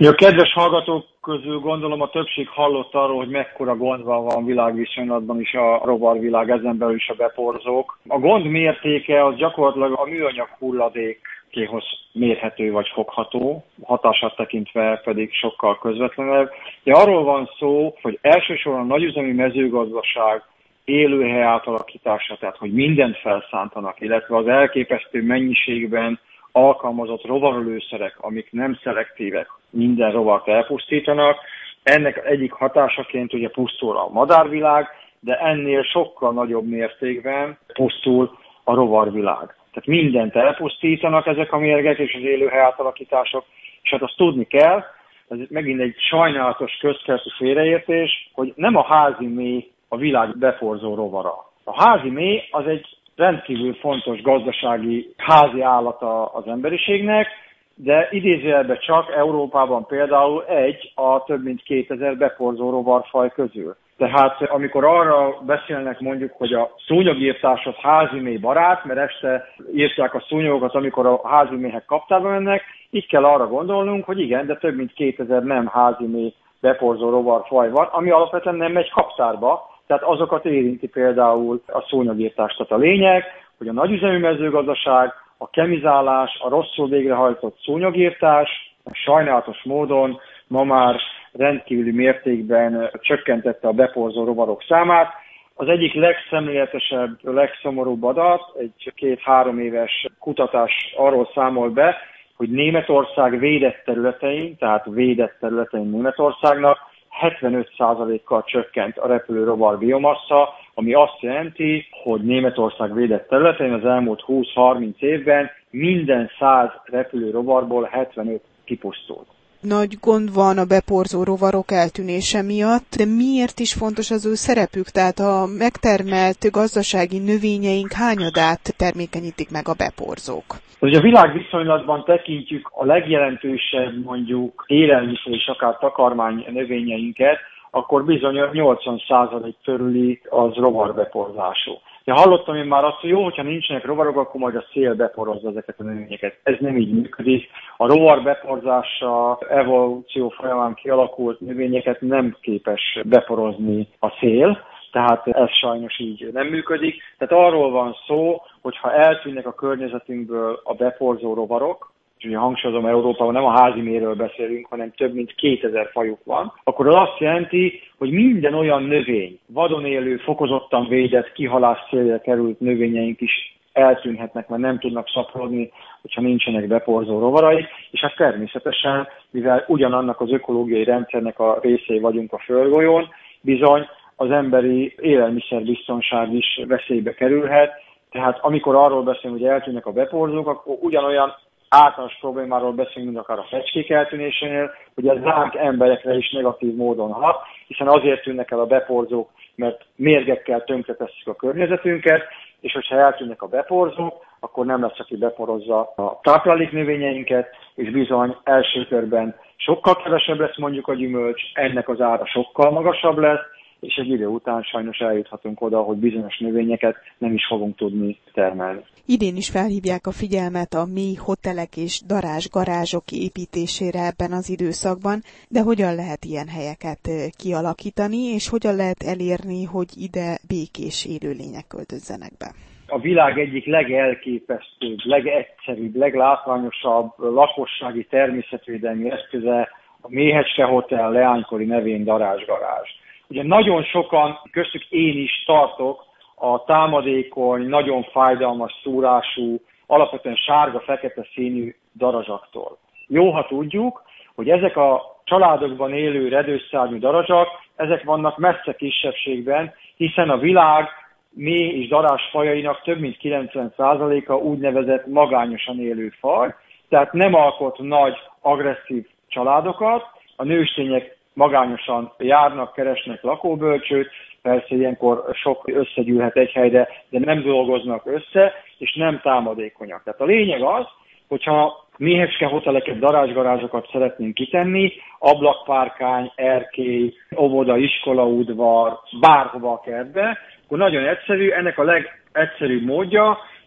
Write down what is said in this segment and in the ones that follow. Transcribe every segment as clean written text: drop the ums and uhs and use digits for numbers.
A kedves hallgatók közül gondolom a többség hallott arról, hogy mekkora gond van világviszonylatban is a rovarvilág, ezen belül is a beporzók. A gond mértéke az gyakorlatilag a műanyag hulladékéhoz mérhető vagy fogható, hatását tekintve pedig sokkal közvetlenebb. De arról van szó, hogy elsősorban a nagyüzemi mezőgazdaság élőhely átalakítása, tehát hogy mindent felszántanak, illetve az elképesztő mennyiségben alkalmazott rovarölőszerek, amik nem szelektívek, minden rovart elpusztítanak. Ennek egyik hatásaként ugye pusztul a madárvilág, de ennél sokkal nagyobb mértékben pusztul a rovarvilág. Tehát mindent elpusztítanak ezek a mérgek és az élőhely átalakítások, és hát azt tudni kell, ez megint egy sajnálatos közkeleti félreértés, hogy nem a házi méh a világ beporzó rovara. A házi méh az egy rendkívül fontos gazdasági házi állata az emberiségnek, de idézőjelben csak Európában például egy a több mint 2000 beporzó rovarfaj közül. Tehát amikor arra beszélnek mondjuk, hogy a szúnyogírtás az házi méh barát, mert este írtják a szúnyogokat, amikor a házi méhek kaptába mennek, így kell arra gondolnunk, hogy igen, de több mint 2000 nem házi méh beporzó rovarfaj van, ami alapvetően nem megy kaptárba, tehát azokat érinti például a szúnyogírtás. Tehát a lényeg, hogy a nagyüzemű mezőgazdaság, a kemizálás, a rosszul végrehajtott szúnyogírtás sajnálatos módon ma már rendkívüli mértékben csökkentette a beporzó rovarok számát. Az egyik legszemléletesebb, legszomorúbb adat, egy 2-3 éves kutatás arról számol be, hogy Németország védett területein, tehát védett területein Németországnak 75%-kal csökkent a repülő rovar biomassa, ami azt jelenti, hogy Németország védett területein az elmúlt 20-30 évben minden 100 repülő rovarból 75 kipusztult. Nagy gond van a beporzó rovarok eltűnése miatt, de miért is fontos az ő szerepük? Tehát a megtermelt gazdasági növényeink hányadát termékenyítik meg a beporzók? Hogy a világviszonylatban tekintjük a legjelentősebb mondjuk élelmiszer és akár takarmány növényeinket, akkor bizony 80% körüli az rovarbeporzású. Ja, hallottam én már azt, hogy jó, hogyha nincsenek rovarok, akkor majd a szél beporozza ezeket a növényeket. Ez nem így működik. A rovar beporzása evolúció folyamán kialakult növényeket nem képes beporozni a szél, tehát ez sajnos így nem működik. Tehát arról van szó, hogy ha eltűnnek a környezetünkből a beporzó rovarok, és ugye hangsúlyozom, Európában nem a házi méhről beszélünk, hanem több mint 2000 fajuk van, akkor az azt jelenti, hogy minden olyan növény, vadon élő, fokozottan védett, kihalás célra került növényeink is eltűnhetnek, mert nem tudnak szaporodni, hogyha nincsenek beporzó rovarai, és hát természetesen, mivel ugyanannak az ökológiai rendszernek a részei vagyunk a földgolyón, bizony az emberi élelmiszerbiztonság is veszélybe kerülhet, tehát amikor arról beszélünk, hogy eltűnnek a beporzók, akkor ugyanolyan általános problémáról beszélünk, mint akár a fecskék eltűnésénél, hogy ez ránk emberekre is negatív módon hat, hiszen azért tűnnek el a beporzók, mert mérgekkel tönkretesszük a környezetünket, és hogyha eltűnnek a beporzók, akkor nem lesz, aki beporozza a tápláléknövényeinket, és bizony első körben sokkal kevesebb lesz mondjuk a gyümölcs, ennek az ára sokkal magasabb lesz, és egy idő után sajnos eljuthatunk oda, hogy bizonyos növényeket nem is fogunk tudni termelni. Idén is felhívják a figyelmet a mély hotelek és darázsgarázsok építésére ebben az időszakban, de hogyan lehet ilyen helyeket kialakítani, és hogyan lehet elérni, hogy ide békés élőlények költözzenek be? A világ egyik legelképesztőbb, legegyszerűbb, leglátványosabb lakossági természetvédelmi eszköze a Méhecske Hotel leánykori nevén darázsgarázs. Ugye nagyon sokan, köztük én is tartok a támadékony, nagyon fájdalmas szúrású, alapvetően sárga-fekete színű darazsaktól. Jó, ha tudjuk, hogy ezek a családokban élő redősszárnyú darazsak, ezek vannak messze kisebbségben, hiszen a világ méh és darázsfajainak több mint 90%-a úgynevezett magányosan élő faj, tehát nem alkot nagy, agresszív családokat, a nőstények magányosan járnak, keresnek lakóbölcsőt, persze ilyenkor sok összegyűlhet egy helyre, de nem dolgoznak össze, és nem támadékonyak. Tehát a lényeg az, hogyha méhecske hoteleket, darázsgarázsokat szeretnénk kitenni, ablakpárkány, erkély, óvoda, iskolaudvar, bárhova a kertbe, akkor nagyon egyszerű, ennek a legegyszerűbb módja,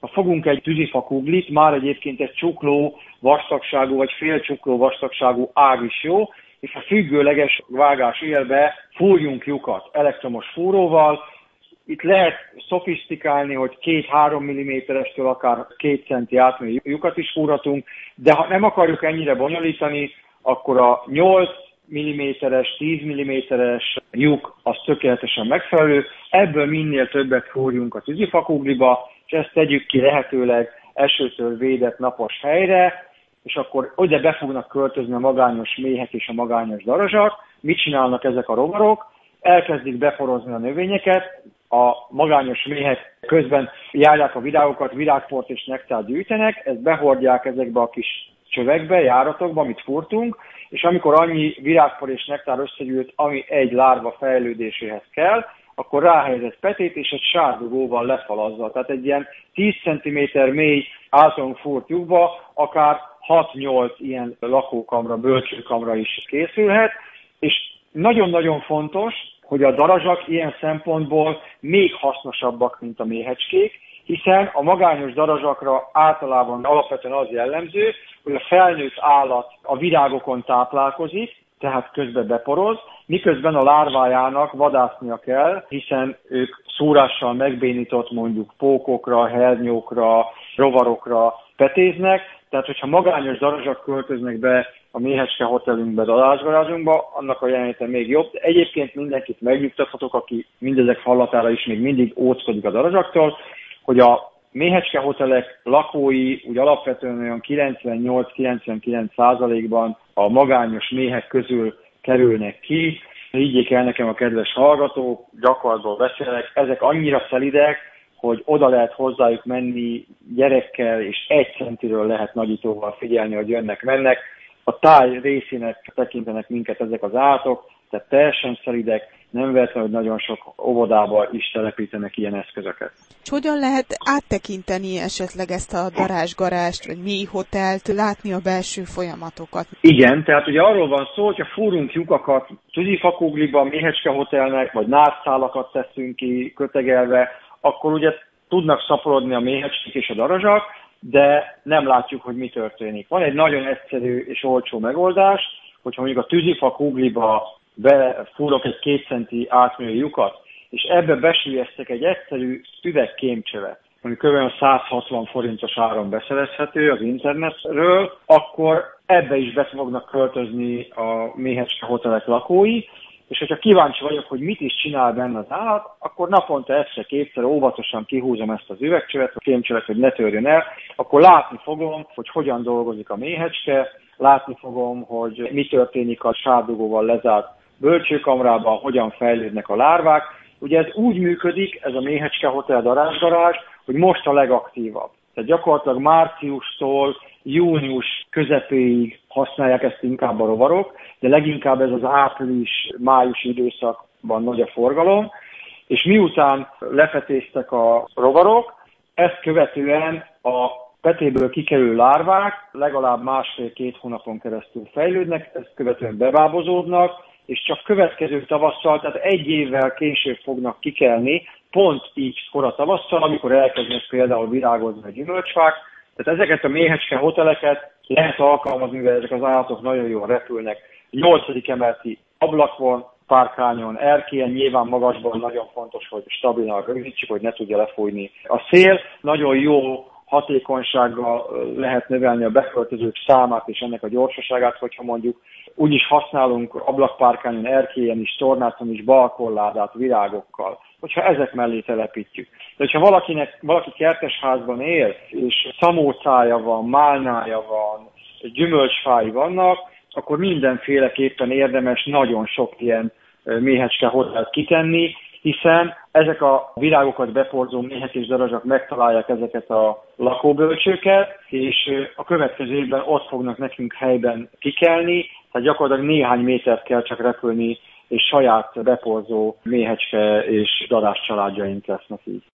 Ha fogunk egy tűzifa kuglit, már egyébként egy csukló vastagságú vagy fél csukló vastagságú ág is jó, és a függőleges vágás élbe fúrjunk lyukat elektromos fúróval. Itt lehet szofisztikálni, hogy 2-3 mm-estől akár 2 centi átmérő lyukat is fúrhatunk, de ha nem akarjuk ennyire bonyolítani, akkor a 8 mm-es, 10 mm-es lyuk az tökéletesen megfelelő. Ebből minél többet fúrjunk a tűzifa kugliba, és ezt tegyük ki lehetőleg esőtől védett napos helyre, és akkor oda be fognak költözni a magányos méhek és a magányos darazsak. Mit csinálnak ezek a rovarok? Elkezdik beporozni a növényeket, a magányos méhek közben járják a virágokat, virágport és nektárt gyűjtenek, ezt behordják ezekbe a kis csövekbe, járatokba, amit fúrtunk, és amikor annyi virágpor és nektár összegyűlt, ami egy lárva fejlődéséhez kell, akkor ráhelyezett petét és egy sárdugóval lefalazza. Tehát egy ilyen 10 cm mély általunk fúrt lyukba akár 6-8 ilyen lakókamra, bölcsőkamra is készülhet, és nagyon-nagyon fontos, hogy a darazsak ilyen szempontból még hasznosabbak, mint a méhecskék, hiszen a magányos darazsakra általában alapvetően az jellemző, hogy a felnőtt állat a virágokon táplálkozik, tehát közben beporoz, miközben a lárvájának vadásznia kell, hiszen ők szúrással megbénított mondjuk pókokra, hernyókra, rovarokra petéznek, tehát hogyha magányos darazsak költöznek be a méhecske hotelünkbe, darázsgarázunkba, annak a jelenléte még jobb. De egyébként mindenkit megnyugtathatok, aki mindezek hallatára is még mindig óckodik a darazsaktól, hogy a méhecske hotelek lakói úgy alapvetően olyan 98-99%-ban a magányos méhek közül kerülnek ki. Higgyék el nekem a kedves hallgatók, gyakorlatból beszélek, ezek annyira szelidek, hogy oda lehet hozzájuk menni gyerekkel, és 1 centiről lehet nagyítóval figyelni, hogy jönnek-mennek. A táj részének tekintenek minket ezek az állatok, tehát teljesen szelidek, nem véletlenül, hogy nagyon sok óvodában is telepítenek ilyen eszközöket. És hogyan lehet áttekinteni esetleg ezt a darázsgarást, vagy mély hotelt, látni a belső folyamatokat? Igen, tehát ugye arról van szó, hogyha fúrunk lyukakat tűzifa kugliba, méhecske hotelnek, vagy nádszálakat teszünk ki kötegelve, akkor ugye tudnak szaporodni a méhecskék és a darazsak, de nem látjuk, hogy mi történik. Van egy nagyon egyszerű és olcsó megoldás, hogyha mondjuk a tűzifa kugliba befúrok egy 2 centi átmérő lyukat, és ebbe besülyeztek egy egyszerű üvegkémcsövet, ami kb. 160 forintos áron beszerezhető az internetről, akkor ebbe is be fognak költözni a méhecske hotelek lakói, és hogyha kíváncsi vagyok, hogy mit is csinál benne az állat, akkor naponta egyszer-kétszer óvatosan kihúzom ezt az üvegcsövet, a kémcsövet, hogy ne törjön el, akkor látni fogom, hogy hogyan dolgozik a méhecske, látni fogom, hogy mi történik a sárdugóval lezárt bölcsőkamrában, hogyan fejlődnek a lárvák. Ugye ez úgy működik, ez a méhecske hotel darázsgarázs, hogy most a legaktívabb. Tehát gyakorlatilag márciustól június közepéig használják ezt inkább a rovarok, de leginkább ez az április-május időszakban nagy a forgalom, és miután lefetéztek a rovarok, ezt követően a petéből kikerülő lárvák legalább 1,5-2 hónapon keresztül fejlődnek, ezt követően bebábozódnak, és csak következő tavasszal, tehát 1 évvel később fognak kikelni, pont így kora tavasszal, amikor elkezdenek például virágozni a gyümölcsfák. Tehát ezeket a méhecske hoteleket lehet alkalmazni, mivel ezek az állatok nagyon jól repülnek. 8. emeleti ablak van, párkányon, erkélyen, nyilván magasban nagyon fontos, hogy stabilan rögzítsük, hogy ne tudja lefújni a szél. Nagyon jó hatékonysággal lehet növelni a beköltözők számát és ennek a gyorsaságát, hogyha mondjuk úgy is használunk ablakpárkányon, erkélyen is, tornácon is balkonládát virágokkal, hogyha ezek mellé telepítjük. De hogyha valaki kertesházban él, és szamócája van, málnája van, gyümölcsfái vannak, akkor mindenféleképpen érdemes nagyon sok ilyen méhecske hotelt kitenni, hiszen ezek a virágokat beporzó méhek és darazsak megtalálják ezeket a lakóbölcsőket, és a következő évben ott fognak nekünk helyben kikelni, tehát gyakorlatilag néhány métert kell csak repülni, és saját beporzó méhecske és darázs családjaink lesznek így.